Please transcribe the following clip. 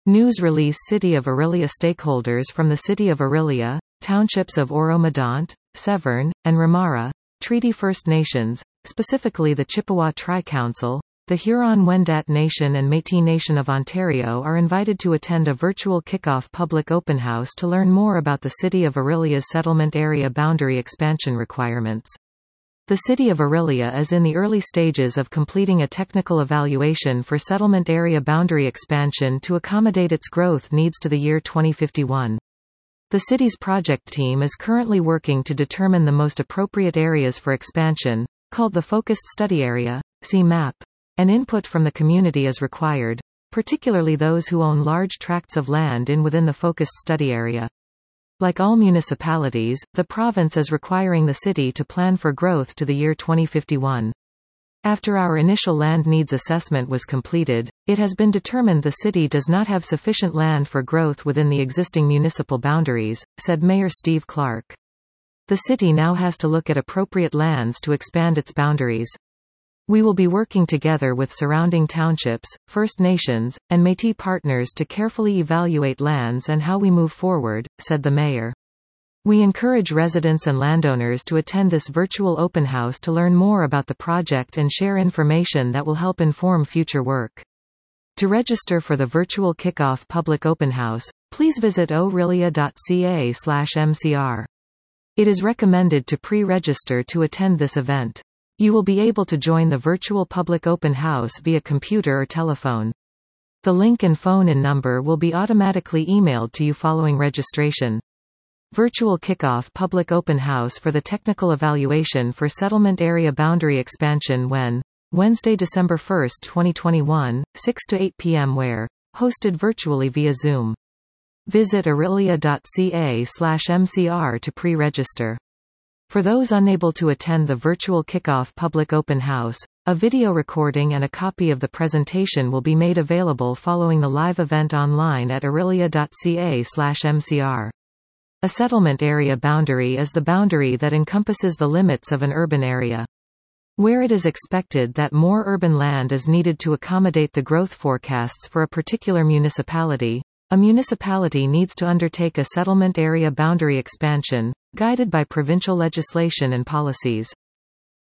News release City of Orillia stakeholders from the City of Orillia, townships of Oro-Medonte, Severn, and Ramara, Treaty First Nations, specifically the Chippewa Tri-Council, the Huron-Wendat Nation and Métis Nation of Ontario are invited to attend a virtual kickoff public open house to learn more about the City of Orillia's settlement area boundary expansion requirements. The City of Orillia is in the early stages of completing a technical evaluation for settlement area boundary expansion to accommodate its growth needs to the year 2051. The city's project team is currently working to determine the most appropriate areas for expansion, called the Focused Study Area, see map. And input from the community is required, particularly those who own large tracts of land within the focused study area. Like all municipalities, the province is requiring the city to plan for growth to the year 2051. After our initial land needs assessment was completed, it has been determined the city does not have sufficient land for growth within the existing municipal boundaries, said Mayor Steve Clark. The city now has to look at appropriate lands to expand its boundaries. We will be working together with surrounding townships, First Nations, and Métis partners to carefully evaluate lands and how we move forward, said the mayor. We encourage residents and landowners to attend this virtual open house to learn more about the project and share information that will help inform future work. To register for the virtual kickoff public open house, please visit orillia.ca/mcr. It is recommended to pre-register to attend this event. You will be able to join the virtual public open house via computer or telephone. The link and phone-in number will be automatically emailed to you following registration. Virtual kickoff public open house for the technical evaluation for settlement area boundary expansion when Wednesday, December 1, 2021, 6 to 8 p.m. where hosted virtually via Zoom. Visit orillia.ca/mcr to pre-register. For those unable to attend the virtual kickoff public open house, a video recording and a copy of the presentation will be made available following the live event online at orillia.ca/mcr. A settlement area boundary is the boundary that encompasses the limits of an urban area. Where it is expected that more urban land is needed to accommodate the growth forecasts for a particular municipality, a municipality needs to undertake a settlement area boundary expansion, guided by provincial legislation and policies.